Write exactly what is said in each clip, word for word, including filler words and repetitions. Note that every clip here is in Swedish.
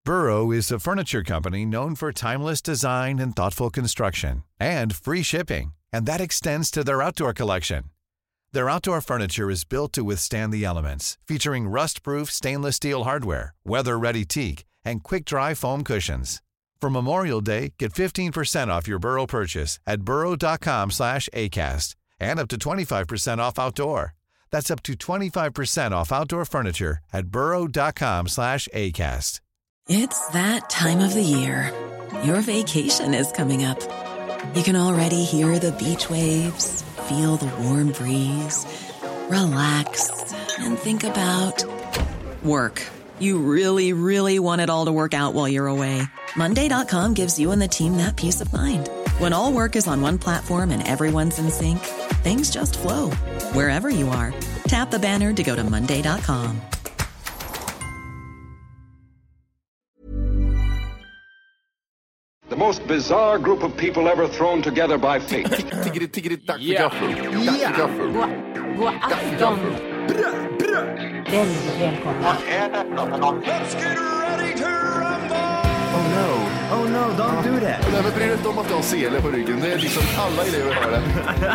Burrow is a furniture company known for timeless design and thoughtful construction, and free shipping, and that extends to their outdoor collection. Their outdoor furniture is built to withstand the elements, featuring rust-proof stainless steel hardware, weather-ready teak, and quick-dry foam cushions. For Memorial Day, get fifteen percent off your Burrow purchase at burrow.com slash ACAST and up to twenty-five percent off outdoor. That's up to twenty-five percent off outdoor furniture at burrow.com slash ACAST. It's that time of the year. Your vacation is coming up. You can already hear the beach waves, feel the warm breeze, relax, and think about work. You really, really want it all to work out while you're away. Monday dot com gives you and the team that peace of mind. When all work is on one platform and everyone's in sync, things just flow. Wherever you are, tap the banner to go to monday dot com. The most bizarre group of people ever thrown together by fate. Tiggeri, tiggeri, tack för gaffel. Tack för gaffel. God afton. Väldigt välkomna. Let's get ready to rumble! Oh no, oh no, don't do that. Nej, men bryr dig inte om att jag har sele på ryggen. Det är liksom alla elever har det.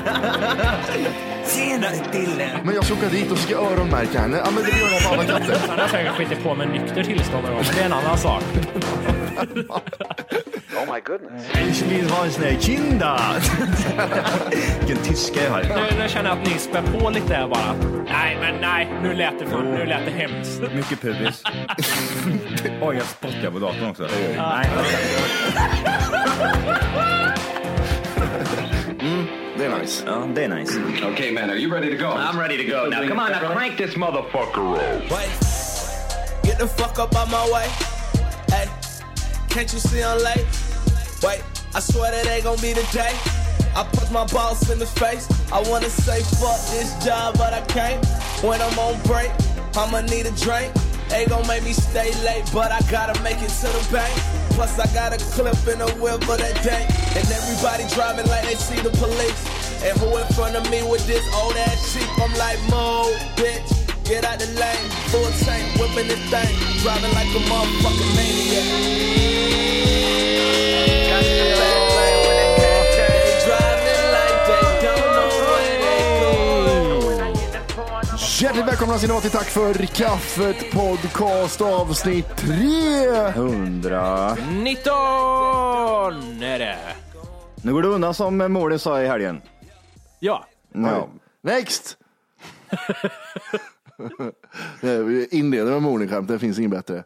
Senare till. Men jag ska åka dit och ska öronmärka henne. Ja, men det gör jag på alla katter. Han har säkert skitit på med nykter tillstånd någon gång. Det är en annan sak. Oh my goodness. Ich vill ha en sån här kinda. Vilken tyska jag har. Nu, nu känner jag att ni spär på lite där bara. Nej, men nej. Nu lät det, för, nu lät det hemskt. Mycket pubis. Oj, jag spottar på datorn också. Nej. Mm, det är nice. Ja, det är nice. Okay, man, are you ready to go? I'm ready to go. Now, come on, now crank this motherfucker up. Wait, get the fuck up out my way. Hey, can't you see I'm late? Wait, I swear that ain't gonna be the day. I punch my boss in the face. I wanna say fuck this job, but I can't. When I'm on break, I'ma need a drink. They gon' make me stay late, but I gotta make it to the bank. Plus I got a clip in the whip for that day. And everybody driving like they see the police. And who in front of me with this old ass sheep? I'm like, move, bitch, get out the lane. Full tank, whipping this thing. Driving like a motherfucking maniac. Hjärtligt välkomna ska ni vara till Tack för kaffet podcast avsnitt tre hundra nitton är det. Nu går det undan som Mården sa i helgen. Ja. No. Next. Inleder med morningskämt, det finns inget bättre.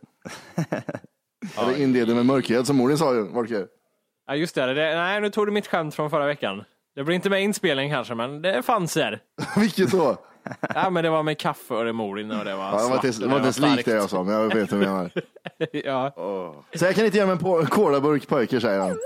Eller inleder med mörkhet som Mården sa ju. Mörkhet. Ja, just det, det. Nej, nu tog du mitt skämt från förra veckan. Det blir inte med inspelning kanske, men det fanns här. Vilket då? Ja, men det var med kaffe och remorin och det var ja, svart. Det var inte likt det jag sa, men jag vet vad jag menar. Ja. Oh. Så jag kan inte ge mig en kolaburk pojke, säger han.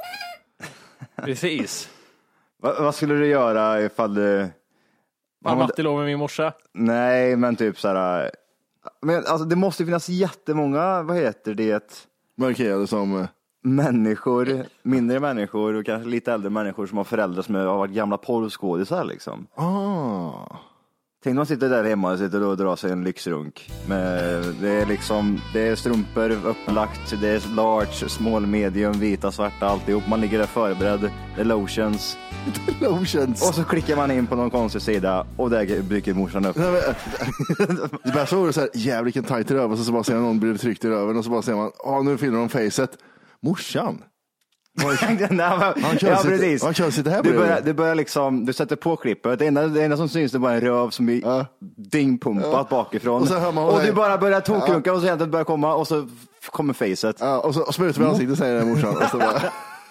Precis. Va, vad skulle du göra ifall du... Var Matti låg med min morsa? Nej, men typ såhär... Men alltså, det måste finnas jättemånga, vad heter det? Markerade som... Människor, mindre människor och kanske lite äldre människor som har föräldrar som har varit gamla porrskådisar liksom. Ah. Tänk man sitter där hemma och sitter och drar sig en lyxrunk. Men det är liksom, det är strumpor upplagt, det är large, small, medium, vita, svarta, alltihop. Man ligger där förberedd, det är lotions. Lotions. Och så klickar man in på någon konstig sida och där dyker morsan upp. Det bästa var så här, jävlar vilken tajt röv, och så, så bara ser man någon blir tryckt i röven och så bara ser man, ja nu finner de facet. Morsan. Nej, men, han kör ja, sitt, precis. Han kör sitt här du, börjar, du börjar liksom, du sätter på klippet. Det enda, det enda som syns är bara en röv som är ja. dingpumpat ja. bakifrån. Och, så man, och du bara börjar tokrunka ja. och så egentligen börjar komma och så kommer facet. Ja, och så och sprutar med ansiktet, säger den morsan. Och så bara...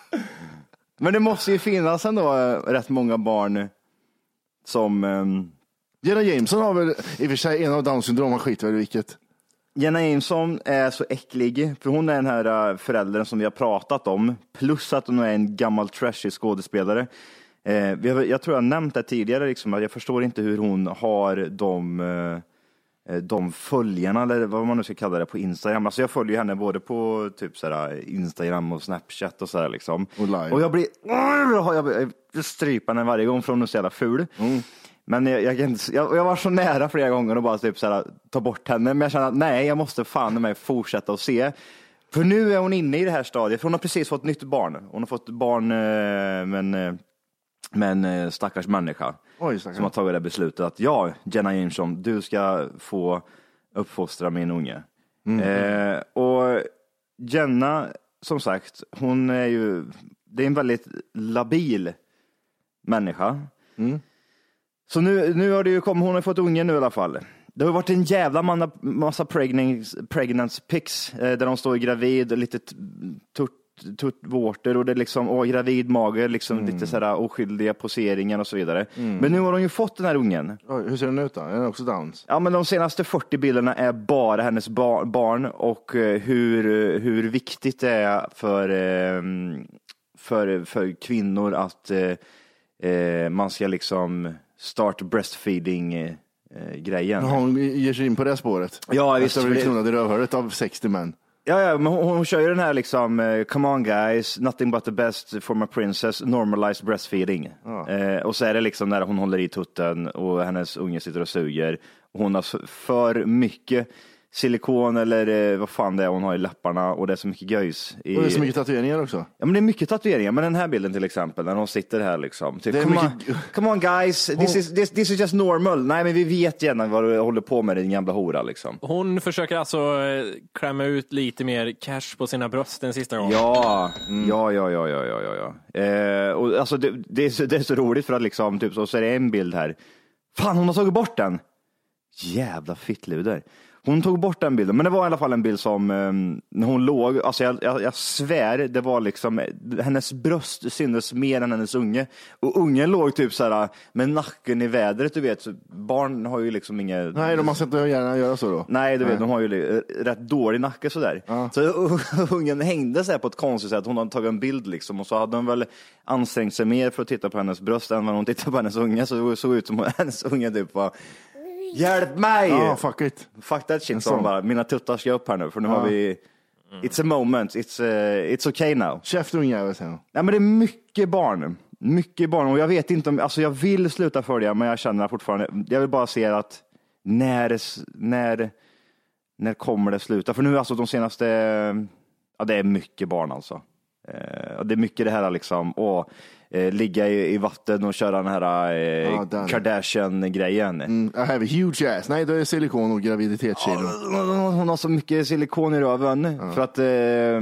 Men det måste ju finnas ändå rätt många barn som... Um... Jenna Jameson har väl i och för sig en av Downs syndrom, har skit väl vilket. Jenna Jameson är så äcklig, för hon är den här föräldern som vi har pratat om, plus att hon är en gammal trashy skådespelare. Eh, jag tror jag har nämnt det tidigare, liksom, att jag förstår inte hur hon har de, eh, de följarna, eller vad man nu ska kalla det, på Instagram. Alltså jag följer henne både på typ sådär Instagram och Snapchat och sådär liksom. Och, och jag blir, jag, jag stryper henne varje gång för hon är så jävla ful. Mm. Men jag, jag, jag, jag var så nära flera gånger och bara typ såhär, ta bort henne. Men jag känner att nej, jag måste fan med mig fortsätta och se. För nu är hon inne i det här stadiet, för hon har precis fått nytt barn. Hon har fått barn med en, med en stackars människa. Oj, stackars. Som har tagit det beslutet att ja, Jenna Jameson, du ska få uppfostra min unge. Mm. Eh, och Jenna, som sagt, hon är ju, det är en väldigt labil människa. Mm. Så nu, nu har det ju kommit, hon har fått ungen nu i alla fall. Det har varit en jävla manna, massa pregnancy, pregnancy pics eh, där de står gravid och lite tuttvårtor och det är liksom, åh, gravid mage, liksom mm. lite sådär oskyldiga poseringar och så vidare. Mm. Men nu har hon ju fått den här ungen. Oj, hur ser den ut då? Är den också Downs? Ja, men de senaste fyrtio bilderna är bara hennes bar- barn och eh, hur, hur viktigt det är för, eh, för, för kvinnor att eh, eh, man ska liksom start breastfeeding eh, grejen. Ja, hon ger sig in på det spåret. Ja, visst. Efter att bli knullat i rövhålet av sextio män. Ja, ja, men hon, hon kör ju den här liksom, uh, come on guys, nothing but the best for my princess, normalized breastfeeding. Ja. Eh, och så är det liksom när hon håller i tutten och hennes unge sitter och suger. Och hon har för mycket silikon eller eh, vad fan det är hon har i läpparna och det är så mycket göjs. I... Och det är så mycket tatueringar också. Ja, men det är mycket tatueringar. Men den här bilden till exempel, när hon sitter här liksom. Typ, come, mycket... on, come on guys, this, hon... is, this, this is just normal. Nej, men vi vet gärna vad du håller på med, din gamla hora liksom. Hon försöker alltså klämma ut lite mer cash på sina bröst den sista gången. Ja, mm. ja, ja, ja, ja, ja, ja. Eh, och alltså det, det, är så, det är så roligt för att liksom, typ så, så är det en bild här. Fan, hon har tagit bort den. Jävla fittluder. Hon tog bort den bilden, men det var i alla fall en bild som um, när hon låg, alltså jag, jag, jag svär, det var liksom, hennes bröst syntes mer än hennes unge. Och ungen låg typ så här med nacken i vädret, du vet. Så barn har ju liksom inga... Nej, de har sett att gärna göra så då. Nej, du vet, Nej. de har ju rätt dålig nacke sådär. Ja. Så ungen hängde sig på ett konstigt sätt. Hon hade tagit en bild liksom, och så hade hon väl ansträngt sig mer för att titta på hennes bröst än vad hon tittade på hennes unge. Så det såg ut som hennes unge typ var... Hjälp mig! Ja, fuck it. Fuck that shit, som bara, mina tuttar ska upp här nu, för nu ja. har vi, it's a moment, it's, uh, it's okay now. Käftungjävel, säger jag. Ja, men det är mycket barn, mycket barn, och jag vet inte om, alltså jag vill sluta följa, men jag känner fortfarande, jag vill bara se att när, när, när kommer det sluta? För nu alltså de senaste, ja det är mycket barn alltså. Uh, det är mycket det här liksom, åh, Eh, ligga i, i vatten och köra den här eh, ah, Kardashian-grejen. Mm, I have a huge ass. Nej, det är silikon och graviditetskilo. Oh, hon har så mycket silikon i röven. Ah. För att eh,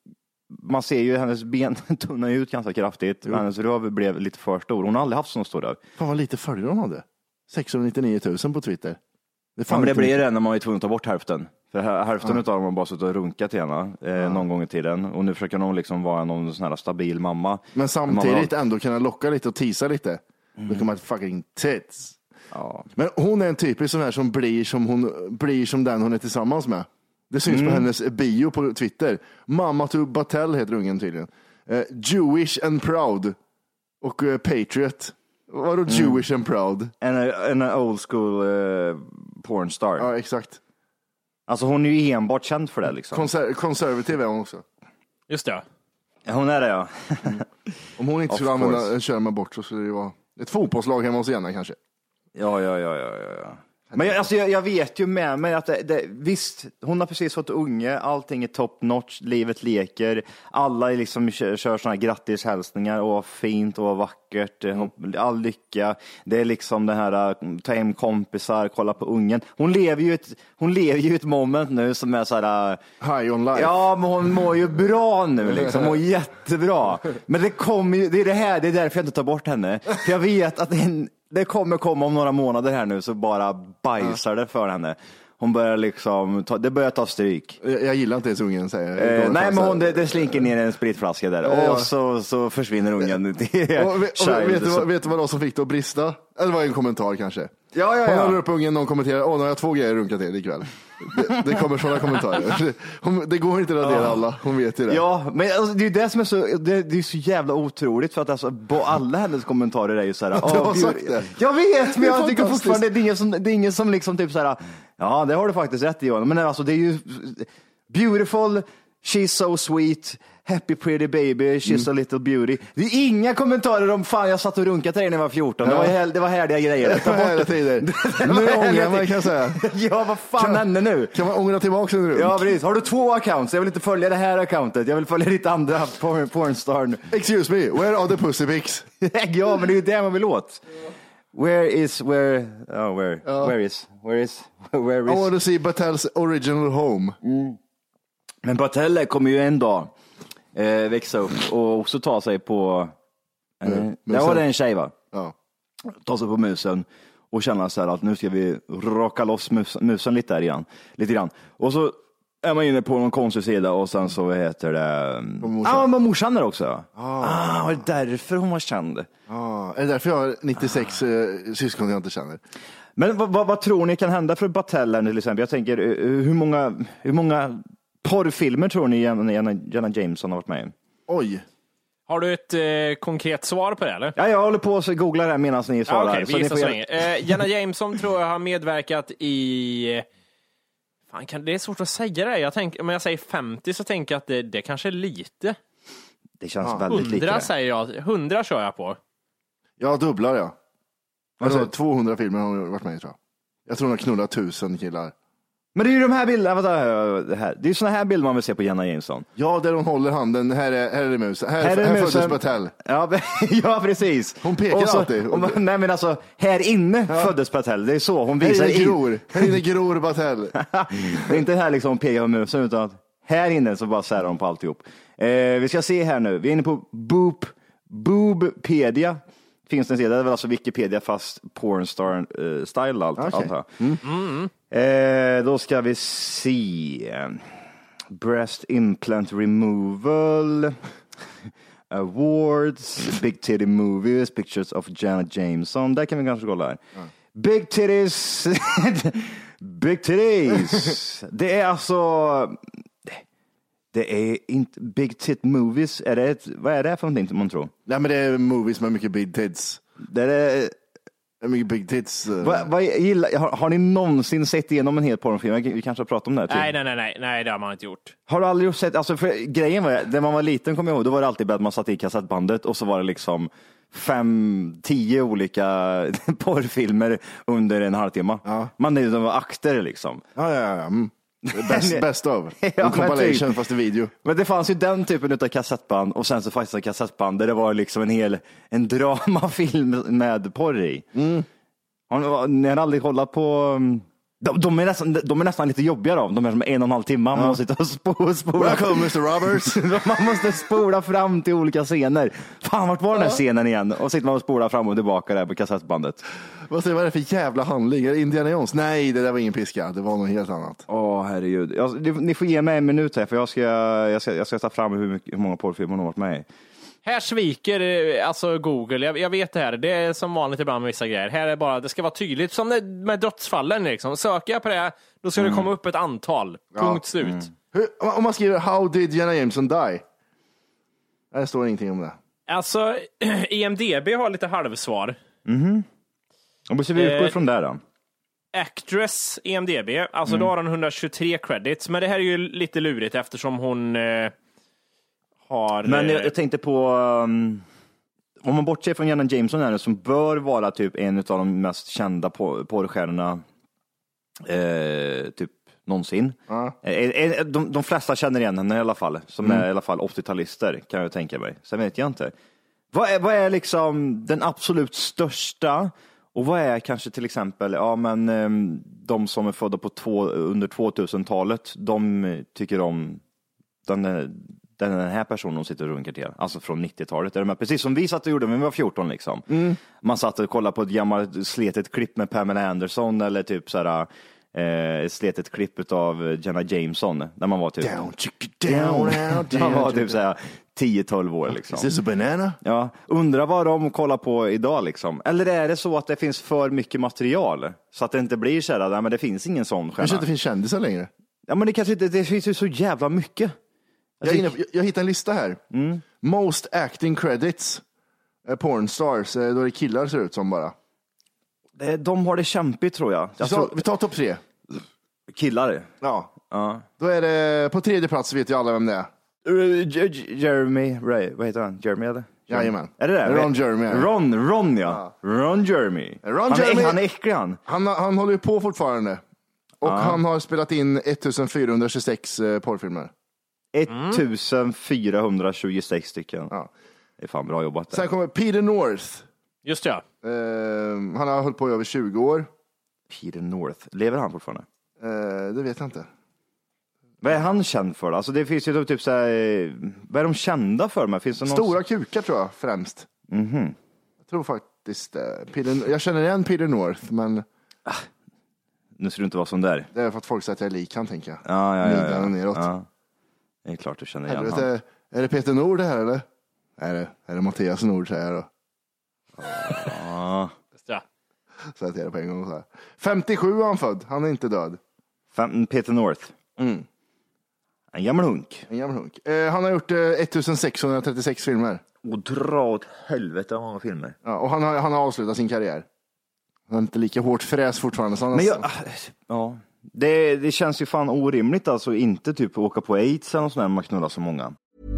man ser ju hennes ben tunna ut ganska kraftigt. Jo. Hennes röv blev lite för stor. Hon har aldrig haft sån stor röv. Fan vad lite följare hon hade. sexhundranittionio tusen på Twitter. Det, ja, men det blir det när man är tvungen att ta bort hälften. För hälften ah. av dem har bara suttit och runkat till henne eh, ah. någon gång i tiden. Och nu försöker hon liksom vara någon sån här stabil mamma. Men samtidigt mamma... ändå kunna locka lite och tisa lite. Mm. Då kan man fucking tits. Ah. Men hon är en typisk sån här som blir som, hon, blir som den hon är tillsammans med. Det syns mm. på hennes bio på Twitter. Mamma to Battelle heter ungen tydligen. Eh, Jewish and proud. Och eh, Patriot. Vadå mm. Jewish and proud? En, en old school uh, pornstar. Ja, exakt. Alltså hon är ju enbart känd för det liksom. Konser- konservativ är hon också. Just det. Ja, hon är det, ja. mm. Om hon inte skulle använda en köra bort så skulle det vara ett fotbollslag hemma hos Jenna kanske. Ja, ja, ja, ja, ja. Men jag, alltså, jag, jag vet ju med mig att det, det, visst, hon har precis fått unge, allting är top notch, livet leker, alla är liksom kör, kör såna här grattishälsningar, och fint och vackert, mm. all lycka, det är liksom det här, ta hem kompisar, kolla på ungen. Hon lever ju ett, hon lever ju ett moment nu som är så här, high on life. Ja, men hon mår ju bra nu liksom, hon mår jättebra. Men det kommer ju, det är det här, det är därför jag inte tar bort henne. För jag vet att en det kommer komma om några månader här nu, så bara bajsar det för henne. Hon börjar liksom, ta, det börjar ta stryk. Jag, jag gillar inte ens ungen, säger jag. Eh, nej, men hon, det, det slinker ner en spritflaska där. Ja. Och så, så försvinner ungen. Till och, och, och, vet, du vad, vet du vad som fick det att brista? Eller var en kommentar kanske? Ja, ja, ja. Hon håller upp ungen, någon kommenterar, åh, nu har jag två grejer runkat till ikväll. Det, det kommer sådana kommentarer. Hon, det går inte att radera ja. alla, hon vet ju det. Ja, men alltså, det är det som är så, det, det är så jävla otroligt, för att alltså, alla hennes kommentarer är ju så här. Du har sagt det. Jag vet, men jag tycker fortfarande det är ingen som, det är ingen som liksom typ så här, ja, det har du faktiskt rätt i, men alltså det är ju beautiful, she's so sweet, happy pretty baby, she's mm. a little beauty. Det är inga kommentarer om fan jag satt och runkat till dig när jag var fjorton. Ja. Det, var, det var härliga grejer. Det var härliga tider. Nu ångrar man kan jag säga. Ja, vad fan händer nu? Kan man ångra tillbaka en runk? Ja, precis. Har du två accounts? Jag vill inte följa det här accountet. Jag vill följa ditt andra porn, pornstar. Excuse me, where are the pussy pics? Ja, men det är ju det man vill åt. Where is, where, oh, where, ja. where is, where is, where is. I want to see Battels original home. Mm. Men Battelle kommer ju en dag eh, växa upp och också ta sig på, eh, mm, där var det en tjej va? Ja. Ta sig på musen och känna så här att nu ska vi rocka loss mus, musen lite där igen, lite grann. Och så är man inne på någon konstig sida och sen så heter det... Ja, ah, men morsan är också. Ah, ah det är därför hon var känd. Ah, är det därför jag har nittiosex ah. eh, syskon jag inte känner. Men vad, vad, vad tror ni kan hända för Battelle till exempel? Jag tänker, hur många, hur många porrfilmer tror ni Jenna, Jenna Jameson har varit med i? Oj. Har du ett eh, konkret svar på det eller? Ja, jag håller på att googla det här medan ni svarar. Ja, okej, vi gissar så länge. Eh, Jenna Jameson tror jag har medverkat i... Fan, kan, det är svårt att säga det. Jag tänk, om jag säger femtio så tänker jag att det, det kanske är lite. Det känns ja. väldigt lite. hundra säger jag. hundra kör jag på. Ja, dubblar jag. Alltså, tvåhundra filmer har jag varit med i, tror jag. Jag tror hon har knullat tusen killar. Men det är ju de här bilderna, vänta, det här. Det är ju såna här bilder man vill se på Jenna Jameson. Ja, där hon håller handen. Här är, här är det mus. Här, här, här föddes Battelle. Ja, ja, precis. Hon pekar så, alltid. Och, nej, men alltså, här inne ja. föddes Battelle. Det är så. Hon visar här inne gror. In. Här inne gror Battelle. Det är inte här liksom hon pekar på musen, utan att här inne så bara särar hon på alltihop. Eh, vi ska se här nu. Vi är inne på Boop, Boobpedia. Finns det en sida, det är väl alltså Wikipedia fast pornstar uh, style allt. Okay. allt mm. Mm. Eh, då ska vi se breast implant removal awards, big titty movies, pictures of Janet Jameson. Där kan vi kanske kolla här. Mm. Big titties big titties. Det är alltså det är inte big tit movies. Är det ett, vad är det för någonting man tror? Nej, men det är movies med mycket big tits. Det är mycket big tits. Uh... Va, va, gillar, har, har ni någonsin sett igenom en hel porrfilm? Vi kanske har pratat om det här. Typ. Nej, nej, nej, nej, nej, det har man inte gjort. Har du aldrig sett, alltså för grejen var, när man var liten kommer jag ihåg, då var det alltid att man satt i kassettbandet och så var det liksom fem, tio olika porrfilmer under en halvtimme. Ja. Man är de var akter liksom. Ja, ja, ja. Mm. Best, best of. En ja, compilation typ. Fast i video. Men det fanns ju den typen av kassettband och sen så faktiskt en kassettband där det var liksom en hel en dramafilm med porr i. Mm. Har, ni har aldrig kollat på... De, de, är nästan, de är nästan lite jobbigare av. De är som en och en halv timme. Man ja. måste sitta och spola. spola. Welcome mister Roberts. Man måste spola fram till olika scener. Fan, vart var den här scenen igen? Och sitter man och spolar fram och tillbaka där på kassettbandet. Vad säger, vad är det för jävla handling? Är det Indiana Jones? Nej, det där var ingen piska. Det var något helt annat. Åh, oh, herregud. Jag, ni får ge mig en minut här. För jag ska, jag ska, jag ska ta fram hur, mycket, hur många porrfilmer hon har varit med i. Här sviker alltså Google, jag, jag vet det här, det är som vanligt ibland med vissa grejer. Här är bara, det ska vara tydligt, som det, med dödsfallen liksom. Söker jag på det, då ska mm. det komma upp ett antal, ja. punkt slut. Mm. Hur, om man skriver, how did Jenna Jameson die? Här står ingenting om det. Alltså, I M D B har lite halvsvar. Mhm. Och måste vi utgå ifrån där då? Actress I M D B, alltså mm. då har hon hundratjugotre credits, men det här är ju lite lurigt eftersom hon... Eh, Har, men jag, jag tänkte på um, om man bortser från Jenna Jameson här, som bör vara typ en av de mest kända porrstjärnorna eh, typ någonsin. Uh. Eh, de, de flesta känner igen henne i alla fall, som mm. är i alla fall åttio-talister kan jag tänka mig. Sen vet jag inte. Vad är, vad är liksom den absolut största, och vad är kanske till exempel ja men um, de som är födda på två, under tvåtusentalet, de tycker om den Den här personen sitter och runkar till. Alltså från nittiotalet. Är de precis som vi satt och gjorde när vi var fjorton liksom. Mm. Man satt och kollade på ett gammalt sletet klipp med Pamela Anderson. Eller typ såhär eh, ett sletet klipp av Jenna Jameson. När man var typ down, down, down, down, man var typ såhär tio tolv år liksom. Is this a banana? Ja, undrar vad de kollar på idag liksom. Eller är det så att det finns för mycket material? Så att det inte blir såhär, nej men det finns ingen sån stjärna. Kanske inte finns kändisar längre. Ja men det kanske inte, det finns ju så jävla mycket. Jag, inne, jag, jag hittade en lista här. Mm. Most acting credits uh, porn stars. Uh, då är det killar ser ut som bara. De har det kämpigt tror jag. Så, vi tar topp tre. Killar? Ja. Ja. Då är det på tredje plats, vet ju alla vem det är. Jeremy Ray, vad heter han? Jeremy eller? Jajamän. Är det det? Ron Jeremy. Ja. Ron, Ron ja. ja. Ron Jeremy. Ron han, Jeremy. Är, han är äcklig han. Han, han håller ju på fortfarande. Och ja. han har spelat in fjortonhundratjugosex eh, porrfilmer. fjortonhundratjugosex stycken. Ja. Det är fan bra jobbat. Där. Sen kommer Peter North. Just ja. Eh, han har hållit på i över tjugo år. Peter North. Lever han fortfarande? Eh, det vet jag inte. Vad är han känd för? Alltså det finns ju typ så här, vad är de kända för? Men finns det någon... Stora kukar tror jag främst. Mm-hmm. Jag tror faktiskt eh, Peter, jag känner igen Peter North, men ah, nu ska du inte vara sån där. Det är för att folk säger att jag är lik han, tänker jag. Ja, ja, ja, ja. Neråt. Ja. Det är klart du känner igen Helvete, han. Är det Peter Nord det här eller? Är det, är det Mattias Nord så här då? Ja. Ja. Så jag det på en gång så här. femtiosju är han född, han är inte död. Fem, Peter North. Mm. En gammal hunk. En gammal hunk. Eh, han har gjort eh, sextonhundratrettiosex filmer. Och dra åt helvete av många filmer. Ja, och han har, han har avslutat sin karriär. Han är inte lika hårt fräs fortfarande. Så han Men jag, ja, det, det känns ju fan orimligt alltså inte typ åka på AIDS eller något sånt där man knullar så många.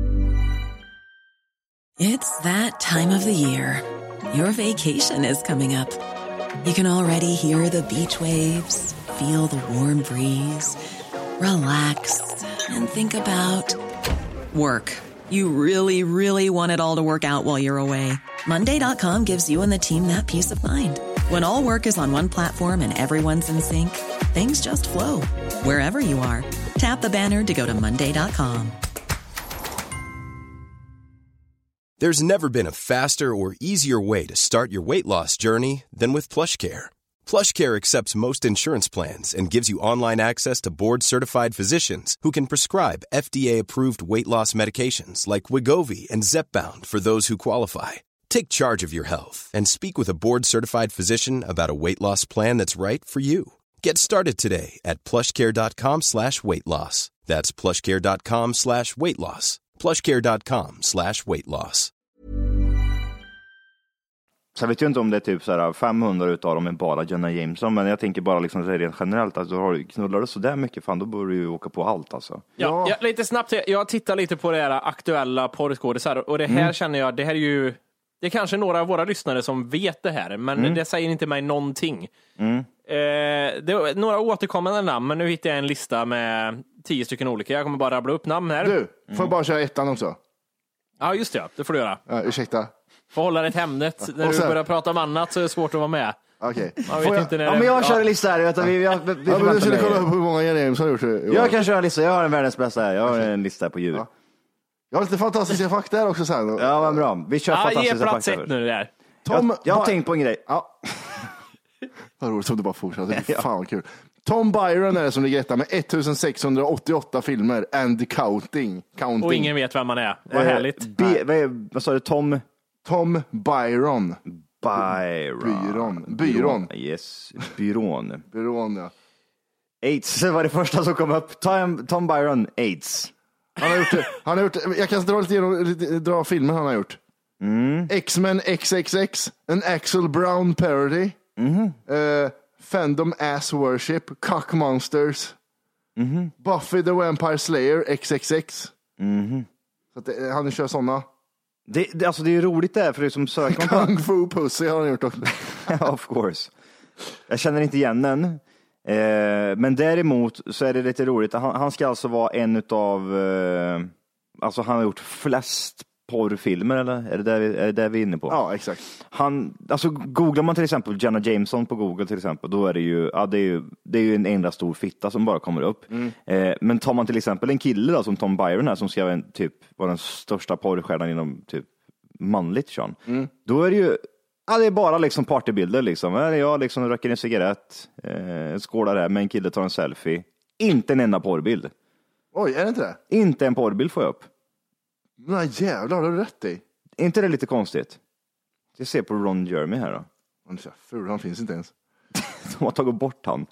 It's that time of the year. Your vacation is coming up. You can already hear the beach waves, feel the warm breeze, relax and think about work. You really, really want it all to work out while you're away. Monday dot com gives you and the team that peace of mind. When all work is on one platform and everyone's in sync, things just flow. Wherever you are, tap the banner to go to monday dot com. There's never been a faster or easier way to start your weight loss journey than with PlushCare. PlushCare accepts most insurance plans and gives you online access to board-certified physicians who can prescribe F D A-approved weight loss medications like Wegovy and Zepbound for those who qualify. Take charge of your health and speak with a board-certified physician about a weight loss plan that's right for you. Get started today at plushcare.com slash weight loss. That's plushcare.com slash weight loss. plushcare.com slash weight loss. Så jag vet ju inte om det är typ så här femhundra utav dem är bara Jenna Jameson, men jag tänker bara liksom rent generellt att alltså, du knullar du så där mycket, fan då borde du ju åka på allt alltså. Ja, ja, lite snabbt, jag tittar lite på det här aktuella porrskådisar och det här mm. känner jag, det här är ju, det är kanske några av våra lyssnare som vet det här, men mm. det säger inte mig någonting. Mm. Eh, det är några återkommande namn, men nu hittar jag en lista med tio stycken olika. Jag kommer bara rabbla upp namn här. Du, får mm. bara köra ettan också? Ja, just det, det får du göra. Ja, ursäkta. Får hålla ett hemnet. När du börjar prata om annat så är det svårt att vara med. Okej. Okay. Man vet inte när ja, det... men jag kör en lista här. Vet du, vi, vi, vi, vi ja, men du skulle kolla upp hur många James har gjort det. Jag kan köra en lista. Jag har en världens bästa här. Jag har en lista på djur. Ja. Jag har lite fantastiska fakta här också sen. Ja, vad bra. Vi kör ja, fantastiska fakta. Ge plats ett nu där. Tom, jag, jag har tänkt på en grej. Ja. Vad roligt som du bara fortsätter. Det är fan kul. Tom Byron är det som ligger etta med sextonhundraåttioåtta filmer and counting. counting. Och ingen vet vem man är. Vad härligt. B- vad, är, vad sa du? Tom? Tom Byron. Byron. Byron. Byron. Yes, Byron. Byron, ja. AIDS var det första som kom upp. Tom, Tom Byron, AIDS. Han har gjort, han har gjort, jag kan dra lite igenom, dra filmer han har gjort. Mm. X-Men X X X, en Axel Brown parody. Mm. Uh, Fandom Ass Worship, Cock Monsters, mm. Buffy the Vampire Slayer X X X. Mm. Så att det, han kör sådana. Det, det, alltså det är roligt där för det som söker Kung Fu Pussy har han gjort också. Of course. Jag känner inte igen den. Eh, men däremot så är det lite roligt. Han, han ska alltså vara en utav, eh, alltså han har gjort flest porrfilmer, eller är det där vi, är det där vi är inne på? Ja, exakt. Han, alltså googlar man till exempel Jenna Jameson på Google till exempel, då är det ju, ja, det är ju, det är ju en enda stor fitta som bara kommer upp. Mm. Eh, men tar man till exempel en kille då, som Tom Byron här, som ska vara en, typ, vara den största porrstjärnan inom typ manligt Sean, mm. då är det ju, ja, det är bara liksom partybilder liksom. Jag liksom röker en cigarett, eh, skålar där med en kille, tar en selfie. Inte en enda porrbild. Oj, är det inte det? Inte en porrbild får jag upp. Nej jävlar, har du rätt i. Är inte det lite konstigt? Jag ser på Ron Jeremy här då. Han är så ful, han finns inte ens. De har tagit bort han.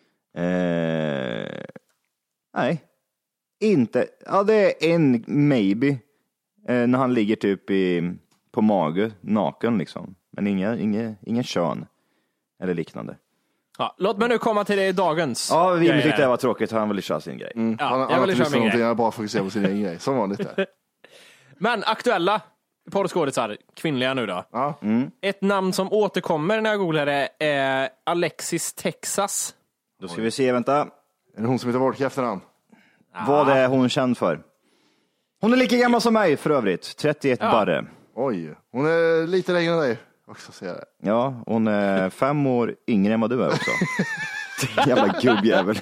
Eh, nej. Inte. Ja, det är en maybe. Eh, när han ligger typ i, på mage, naken liksom. Men inga, inga, ingen kön. Eller liknande. Ja, låt mig nu komma till det dagens. Ja, vi grejer. tyckte det var tråkigt. Han ville köra sin grej. Mm. Ja, han, jag han vill köra min grej. Jag bara fokuserar på sin egen grej. Som vanligt där. Men aktuella porrskådisar, kvinnliga nu då. Ja. Mm. Ett namn som återkommer när jag googlar det är Alexis Texas. Då ska vi se, vänta. Är det hon som heter Wolke efternamn? Vad är hon känd för? Hon är lika gammal som mig för övrigt. trettioett Ja. barre. Oj, hon är lite längre än dig. Också säga det. Ja, hon är fem år yngre än vad du är också. Jävla gubbjävel.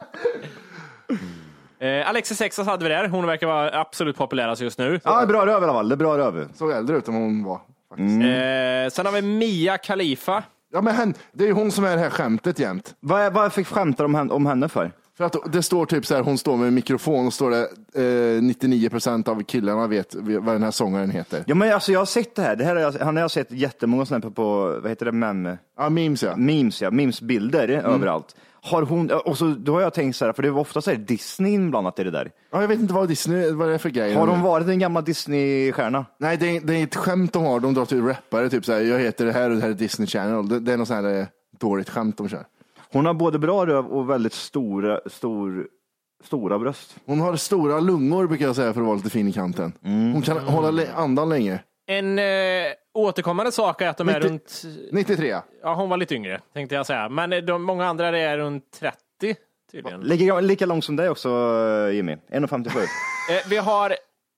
Eh, Alexis Texas hade vi där. Hon verkar vara absolut populärast just nu. Ja, bra röv i alla fall. Det är bra röv. Såg äldre ut än hon var. Faktiskt. Mm. Eh, sen har vi Mia Khalifa. Ja, men hen, det är ju hon som är det här skämtet jämt. Vad, är- vad fick skämta om henne, om henne för? För att det står typ så här, hon står med en mikrofon och står det eh, nittionio procent av killarna vet vad den här sångaren heter. Ja, men alltså jag har sett det här. Det här har jag, han har jag sett jättemånga sådana på, på, vad heter det, mem? Ja, memes ja. Memes, ja. Memes-bilder Mm. överallt. Har hon, och så, då har jag tänkt så här, för det var ofta så här Disney inblandat i det där. Ja, jag vet inte vad Disney, vad det är för grej. Har hon varit en gammal Disney-stjärna? Nej, det är, det är ett skämt de har. De drar till rappare, typ så här, jag heter det här och det här är Disney Channel. Det, det är något sånt här eh, dåligt skämt de kör. Hon har både bra röv och väldigt stora, stor, stora bröst. Hon har stora lungor brukar jag säga för att vara lite fin i kanten. Hon kan hålla le- andan länge. En eh, återkommande sak är att de är nittio runt... nittiotre. Ja, hon var lite yngre, tänkte jag säga. Men de, många andra är runt trettio, tydligen. Lika, lika lång som dig också, Jimmy. ett komma femtiosju. Eh, vi har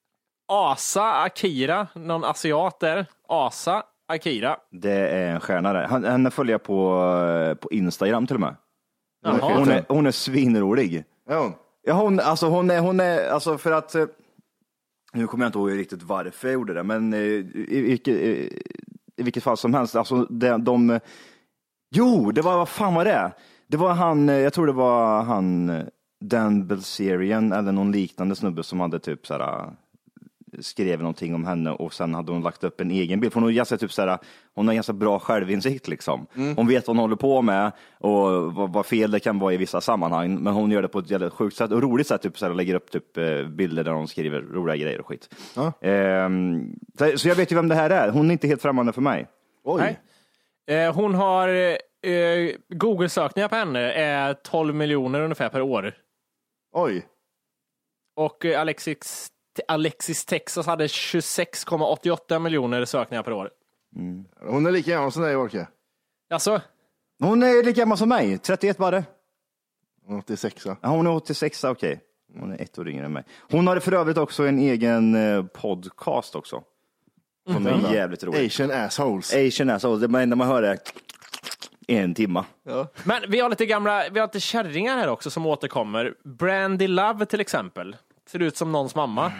Asa Akira, någon asiat där. Asa Akira. Det är en stjärna där. Han- Henne följer jag på, på Instagram till och med. Jaha. Hon är, hon är svinrolig. Ja, hon. Ja, hon, alltså hon är, hon är, alltså för att, eh, nu kommer jag inte ihåg riktigt varför jag gjorde det, men eh, i, i, vilket, i, i vilket fall som helst, alltså de, de, jo, det var, vad fan var det? Det var han, eh, jag tror det var han, eh, Dan Bilzerian eller någon liknande snubbe som hade typ såhär, skrev någonting om henne och sen hade hon lagt upp en egen bild. För hon, är ganska, typ, såhär, hon har ganska bra självinsikt. Liksom. Mm. Hon vet vad hon håller på med och vad, vad fel det kan vara i vissa sammanhang. Men hon gör det på ett jävligt sjukt sätt och roligt sätt. Typ, såhär, lägger upp typ, bilder där hon skriver roliga grejer och skit. Ja. Ehm, så, så jag vet ju vem det här är. Hon är inte helt främmande för mig. Oj. Nej. Eh, hon har eh, Google-sökningar på henne är tolv miljoner ungefär per år. Oj. Och eh, Alexis, Alexis Texas hade tjugosex komma åttioåtta miljoner sökningar per år. Mm. Hon är lika gammal som dig, Orke. Alltså? Hon är lika gammal som mig. trettioett bara. Hon är åttiosex. Ja, hon är åttiosex, okej. Okay. Hon är ett år yngre än mig. Hon har för övrigt också en egen eh, podcast också. Som Mm. är jävligt rolig. Asian assholes. Asian assholes. Det enda man hör är en timma. Ja. Men vi har lite gamla, vi har lite kärringar här också som återkommer. Brandy Love till exempel. Ser ut som någons mamma.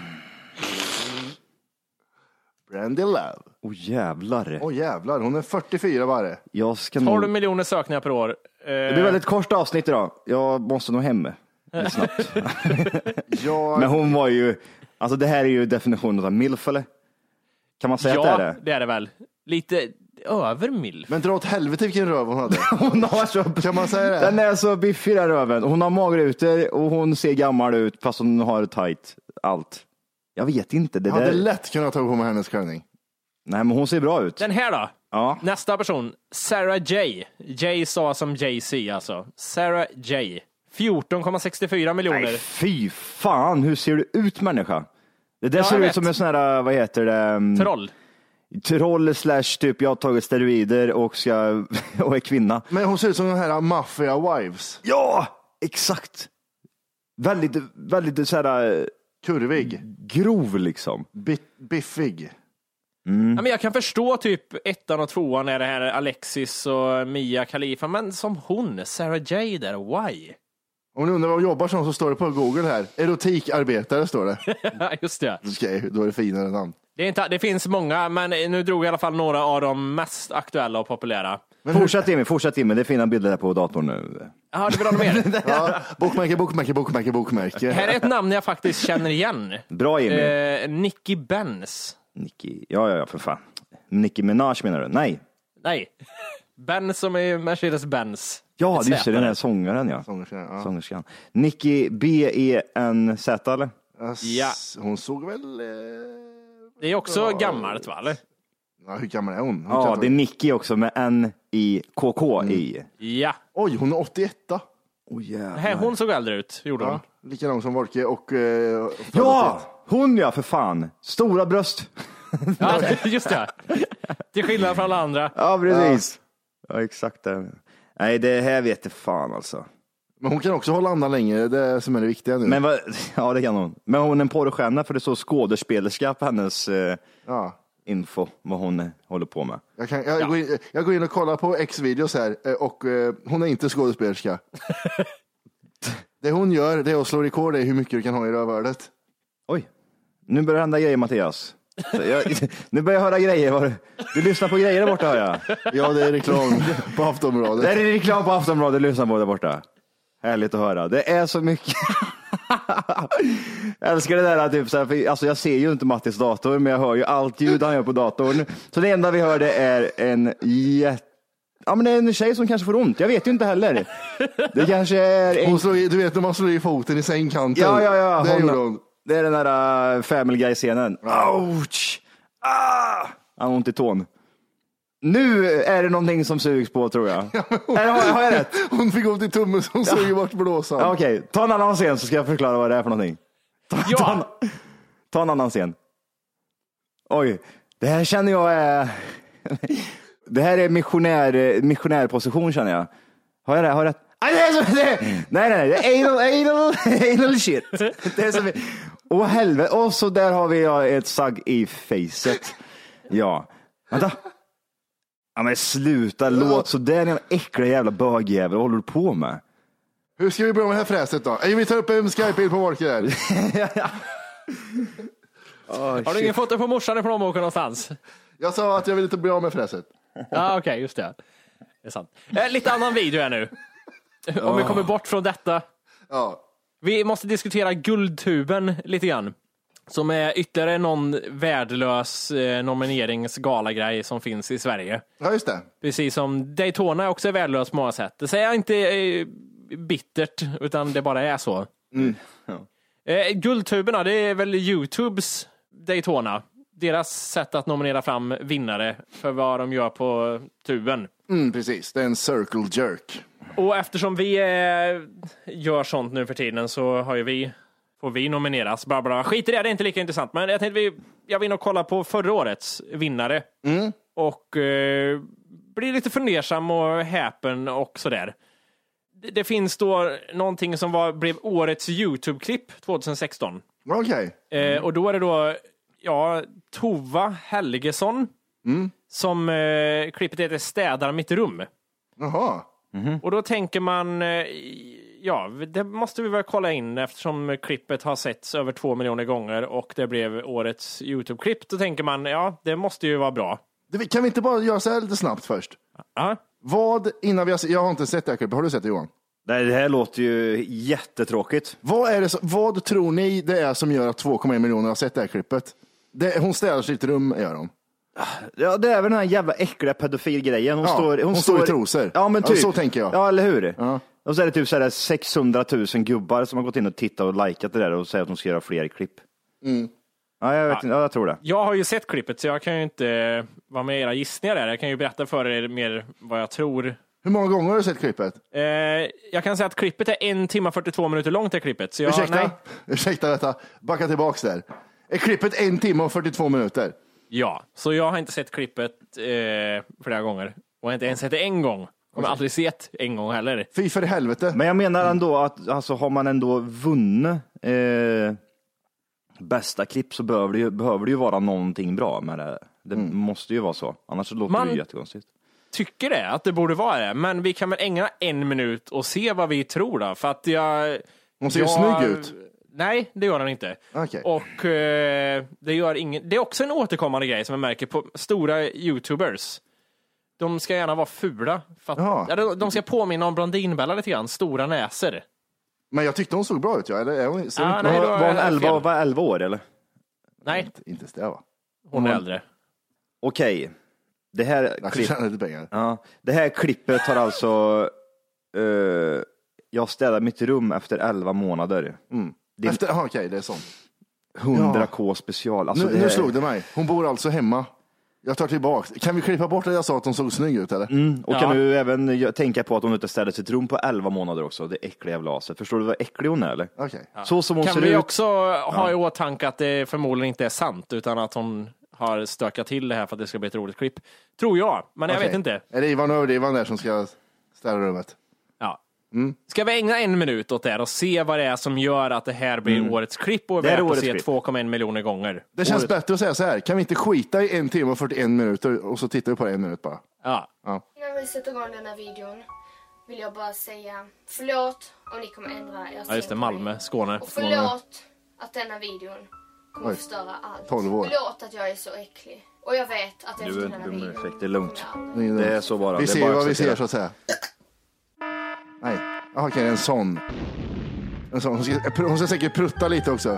Brandy Love. Åh oh, jävlar. Åh oh, jävlar, hon är fyrtiofyra bara. Jag ska tolv nog... miljoner sökningar per år. Det blir väldigt kort avsnitt idag. Jag måste nog hem snabbt. Jag... Men hon var ju, alltså det här är ju definitionen av milf, eller? Kan man säga ja, att det är det? det är det väl. Lite över milf. Men dra åt helvete vilken röv hon hade. Hon har så, kan man säga det? Den är så biffig den röven. Hon har magrutor och hon ser gammal ut fast hon har tight allt. Jag vet inte. Det jag hade där... lätt kunnat ta på mig hennes klänning. Nej, men hon ser bra ut. Den här då? Ja. Nästa person. Sarah J. J sa som Jay-Z alltså. Sarah J. fjorton komma sextiofyra miljoner. Nej, fy fan. Hur ser du ut, människa? Det där Ja, ser jag ut vet. som en sån här, vad heter det? Troll. Troll slash typ jag har tagit steroider och, ska, och är kvinna. Men hon ser ut som de här mafia wives. Ja, exakt. Väldigt, väldigt så här kurvig. Grov liksom. Bit, biffig. Mm. Ja, men jag kan förstå typ ettan och tvåan är det här Alexis och Mia Khalifa, men som hon, Sarah J där, why? Om ni undrar vad hon jobbar som så står det på Google här. Erotikarbetare står det. Just det. Okej, då är det finare namn. Det, är inte, det finns många, men nu drog jag i alla fall några av de mest aktuella och populära. Men fortsätt Jimmy, fortsätt Jimmy. Det är fina bilder där på datorn nu. Ja, du vill ha något mer? Ja, bokmärke, bokmärke, bokmärke, bokmärke. Här är ett namn jag faktiskt känner igen. Bra Jimmy. Eh, Nicki Benz. Nicki, ja, ja, ja, för fan. Nicki Minaj menar du? Nej. Nej. Benz som är Mercedes-Benz. Ja, det är den här sångaren, ja. Sångerskan, ja. Sångerskan. Nicki B E N Z, eller? Ja. Hon såg väl... Eh... Det är också ja. gammalt, va? Eller? Ja, hur gammal är hon? hon ja, det är Nicki också med N I K K I. Mm. Ja. Oj, hon är åttioett. Oh, Nej, hon såg äldre ut, gjorde hon. Ja, likadan som Volke och... Uh, ja, hon ja, för fan. Stora bröst. Ja, just det. Till skillnad från alla andra. Ja, precis. Ja, ja exakt det. Nej, det här vet jag fan alltså. Men hon kan också hålla andan länge, det är som är det viktiga nu. Men vad, ja, det kan hon. Men hon är en porrstjärna för det är så skådespelerska på hennes eh, ja. info, vad hon håller på med. Jag, kan, jag, ja. går in, jag går in och kollar på X-videos här och uh, hon är inte skådespelerska. Det hon gör, det är att slå rekord i hur mycket du kan ha i rövhålet. Oj, nu börjar det hända grejer, Mattias. Jag, nu börjar jag höra grejer. Du, du lyssnar på grejer där borta, hör jag. Ja, det är reklam på Aftonbladet. Det är reklam på Aftonbladet, du lyssnar på där borta. Härligt att höra. Det är så mycket. Jag älskar det där. Typ, så här, för, alltså, jag ser ju inte Mattis dator, men jag hör ju allt ljud han gör på datorn. Så det enda vi hör det är en jätte... Ja, men det är en tjej som kanske får ont. Jag vet ju inte heller. Det kanske är... En... Hon slår i, du vet när man slår i foten i sängkanten. Ja, ja, ja. Det hon, gjorde hon. Det är den där uh, Family Guy-scenen. Ouch! Ah! Han har ont i tån. Nu är det någonting som sugs på, tror jag. Ja, hon, Eller, har, har jag rätt? Hon fick ont i tummen så hon såg ju bort blåsan. Ja, okej, okay. Ta en annan scen så ska jag förklara vad det är för någonting. Ta, ja. ta, en, ta en annan scen. Oj, det här känner jag är... Det här är missionär, missionärposition känner jag. Har jag det? Har jag rätt? Nej, nej, nej, det är anal, anal, anal shit. Det är som... Åh helvete, och så där har vi ett sagg i facet. Ja, vänta. Ja men sluta, låt så där jävla äckliga jävla bögjävel. Vad håller du på med? Hur ska vi börja med det här fräset då? Vi tar upp en Skype-bild på Volke där. oh, har du ingen foto på morsan i plånboken någonstans? Jag sa att jag vill inte bli av med fräset. Ja ah, okej, okay, just det. Det är sant. Eh, lite annan video här nu. Om oh. vi kommer bort från detta. Ja. Vi måste diskutera Guldtuben lite grann. Som är ytterligare någon värdelös eh, nomineringsgalagrej som finns i Sverige. Ja, just det. Precis som Daytona också är värdelös på många sätt. Det säger jag inte eh, bittert, utan det bara är så. Mm. Ja. Eh, Guldtuberna, det är väl YouTubes Daytona. Deras sätt att nominera fram vinnare för vad de gör på tuben. Mm, precis, det är en circle jerk. Och eftersom vi eh, gör sånt nu för tiden så har ju vi, får vi nomineras. Bla bla. Skit i det, det är inte lika intressant. Men jag tänkte vi, jag vill nog kolla på förra årets vinnare. Mm. Och eh, bli lite fundersam och häpen och sådär. Det, det finns då någonting som var, blev årets YouTube-klipp tjugohundrasexton. Okej. Okay. Mm. Eh, och då är det då ja, Tova Helgesson mm. som eh, klippet heter Städar mitt rum. Jaha. Mm-hmm. Och då tänker man, eh, ja, det måste vi väl kolla in eftersom klippet har setts över två miljoner gånger och det blev årets YouTube-klipp. Då tänker man, ja, det måste ju vara bra. Kan vi inte bara göra så här lite snabbt först? Ja. Vad, innan vi har, jag har inte sett det här klippet, har du sett det, Johan? Nej, det här låter ju jättetråkigt. Vad, är det så, vad tror ni det är som gör att två komma en miljoner har sett det här klippet? Det, hon städar sitt rum, gör hon. Ja, det är väl den här jävla äckliga pedofilgrejen. Hon, ja, står, hon, hon står, står i trosor. Ja, men typ. Ja, så tänker jag. Ja, eller hur? Ja. Och så är det typ så här sexhundratusen gubbar som har gått in och tittat och likat det där och säger att de ska göra fler klipp. Mm. Ja, jag vet inte. Ja, jag tror det. Jag har ju sett klippet så jag kan ju inte vara med i era gissningar där. Jag kan ju berätta för er mer vad jag tror. Hur många gånger har du sett klippet? Eh, jag kan säga att klippet är en timme fyrtiotvå minuter långt, det klippet. Så jag, Ursäkta, nej. Ursäkta detta. Backa tillbaks där. Är klippet en timme och fyrtiotvå minuter? Ja, så jag har inte sett klippet eh, flera gånger. Och jag har inte ens sett det en gång. Kommer aldrig sett en gång heller. Fy för helvete. Men jag menar ändå att alltså, har man ändå vunnit eh, bästa klipp så behöver det, ju, behöver det ju vara någonting bra med det. Det mm. måste ju vara så. Annars så låter man det ju jättekonstigt. Tycker det, att det borde vara det. Men vi kan väl ägna en minut och se vad vi tror då. För att jag... Hon ser jag, ju snygg ut. Nej, det gör den inte. Okay. Och eh, det gör ingen... Det är också en återkommande grej som jag märker på stora YouTubers. De ska gärna vara fula. För att, ja, de, de ska påminna om Blondinbella lite grann. Stora näser. Men jag tyckte hon såg bra ut, ja. Eller, hon, så ah, inte, nej, var, var hon elva, var elva år, eller? Nej. Inte, inte det, va? Hon är äldre. Okej. Okay. Det här, klipp... ja, det här klippet har alltså... Uh, jag städar mitt rum efter elva månader. Mm. Din... Efter, okej, okay, det är sånt. hundra k special. Alltså nu, det här... nu slog det mig. Hon bor alltså hemma. Jag tar tillbaks. Kan vi klippa bort att jag sa att de såg snygg ut eller? Mm. Och Ja. kan du även tänka på att hon inte ställde sitt rum på elva månader också. Det äckliga jävla aset. Förstår du vad äcklig hon är eller? Okej. Så som hon Kan ser vi ut. också ha i åtanke att det förmodligen inte är sant, utan att hon har stökat till det här för att det ska bli ett roligt klipp. Tror jag, men jag Okej. vet inte. Är det Ivan och Ivan där som ska ställa rummet? Ja. Ska vi ägna en minut åt det här och se vad det är som gör att det här blir årets klipp och är Det är värt att årets se klipp. två komma en miljoner gånger? Det känns Året- bättre att säga så här. Kan vi inte skita i en timme och fyrtioen minuter och så tittar vi på det en minut bara? Ja. Innan vi sätter igång den här videon vill jag bara säga förlåt om ni kommer ändra er Ja, just det. Malmö, Skåne. Och förlåt att denna videon kommer Oj. att förstöra allt. tolv år. Förlåt att jag är så äcklig. Och jag vet att Du efter är denna inte dum i videon effekt, det är lugnt. kommer jag aldrig- Det är så bara. Vi Det är ser bara ju vad att vi ser acceptera. så att säga. Nej, Jaha, okej, en sån. En sån. Hon, ska, hon ska säkert prutta lite också.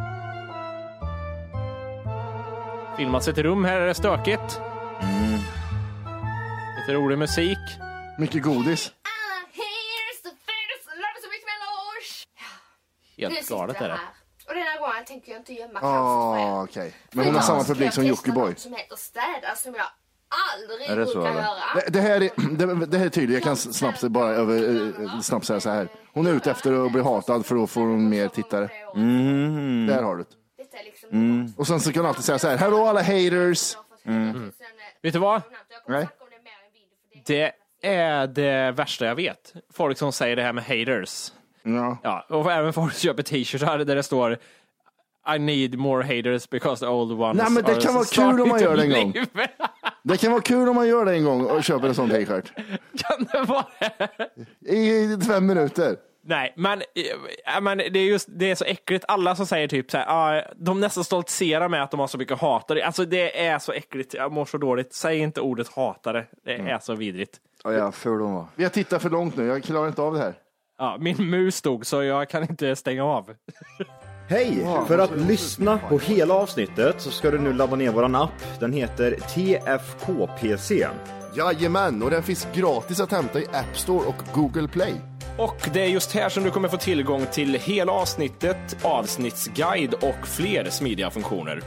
Filmat sitt rum, här är det stökigt. Mm. Lite rolig musik. Mycket godis. Alla haters, the haters, I love you so mycket melange. Nu Helt sitter galet jag är det. här. Och den här gången tänker jag inte gömma Ah, kanske för er. okej. Men hon har samma publik som Jockiboi. Som heter städa som jag aldrig Är det så, brukar eller? göra. Det, det, här är, det, det här är tydligt. Jag kan snabbt säga bara över, eh, snabbt säga så här. Hon är ute efter att bli hatad för att få mer tittare. Mm. Där har du det. Detta är liksom Mm. Och sen så kan hon alltid säga så här. Hallå alla haters. Mm. Vet du vad? Nej. Det är det värsta jag vet. Folk som säger det här med haters. Ja. Ja, och även folk som köper t-shirtar där det står I need more haters because the old ones Nej, men det are kan vara starting kul om man to gör det en gång. leave. Det kan vara kul om man gör det en gång och köper en sån t-shirt. Kan det vara det? I fem minuter. Nej, men, äh, men det är just det är så äckligt. Alla som säger typ så här, ah, de nästan stoltserar med att de har så mycket hatare. Alltså det är så äckligt. Jag mår så dåligt. Säg inte ordet hatare. Det är så vidrigt. Ja, ja, för de var. Vi har tittat för långt nu. Jag klarar inte av det här. Ja, min mus stod så jag kan inte stänga av. Hej! För att lyssna på hela avsnittet så ska du nu ladda ner våran app. Den heter T F K P C. Jajamän, och den finns gratis att hämta i App Store och Google Play. Och det är just här som du kommer få tillgång till hela avsnittet, avsnittsguide och fler smidiga funktioner.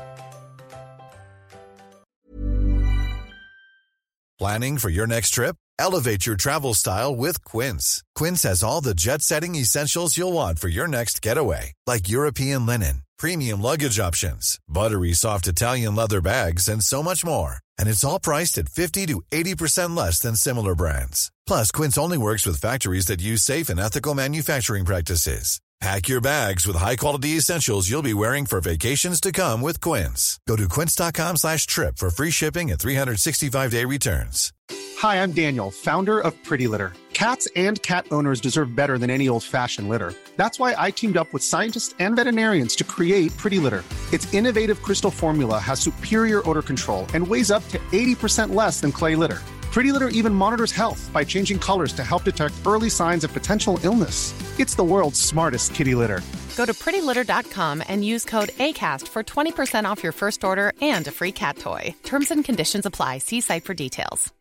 Planning for your next trip? Elevate your travel style with Quince. Quince has all the jet-setting essentials you'll want for your next getaway, like European linen, premium luggage options, buttery soft Italian leather bags, and so much more. And it's all priced at fifty to eighty percent less than similar brands. Plus, Quince only works with factories that use safe and ethical manufacturing practices. Pack your bags with high-quality essentials you'll be wearing for vacations to come with Quince. Go to quince.com slash trip for free shipping and three sixty-five day returns. Hi, I'm Daniel, founder of Pretty Litter. Cats and cat owners deserve better than any old-fashioned litter. That's why I teamed up with scientists and veterinarians to create Pretty Litter. Its innovative crystal formula has superior odor control and weighs up to eighty percent less than clay litter. Pretty Litter even monitors health by changing colors to help detect early signs of potential illness. It's the world's smartest kitty litter. Go to pretty litter dot com and use code ACAST for twenty percent off your first order and a free cat toy. Terms and conditions apply. See site for details.